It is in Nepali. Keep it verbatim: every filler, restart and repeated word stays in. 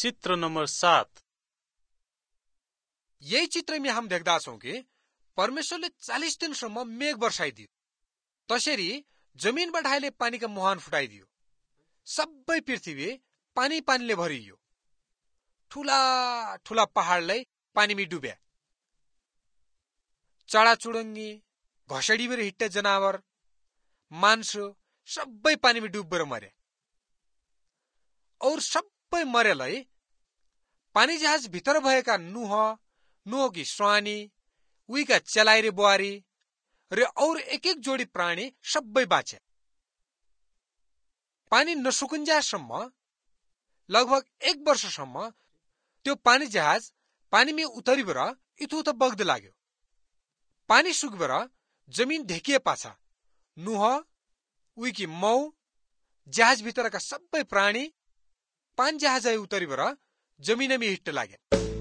चित्र नंबर सात। यही चित्र में हम देख्दा छौं कि परमेश्वरले चालीस दिनसम्म मेघ वर्षाइदियो। तसरी जमीनबाट अहिले पानीका मुहान फुटाइदियो। सबै पृथ्वी पानी पानीले भरियो। ठूला ठूला पहाडलाई पानीमा डुब्या। चढाचुडङ्गी, घसेडीबाट हिट्टे जनावर, मान्छे सबै पानीमा डुबेर मरे। और सबै मरेलाई पानी जहाज भित्र भएका नुह, नुहकी स्वानी, उहीका चेलाइरे बुहारी र और एक एक जोडी प्राणी सबै बाँचे। पानी नसुकुन्जासम्म लगभग एक वर्षसम्म त्यो पानी जहाज पानीमा उतरिबर इथुउथ बग्द लाग्यो। पानी सुकबर जमिन ढेकिए पाछा नुह, उहीकी मौ, जहाज भित्रका सबै प्राणी पानी जहाजै उतरिबर जमिनमा हिट्ट लागे।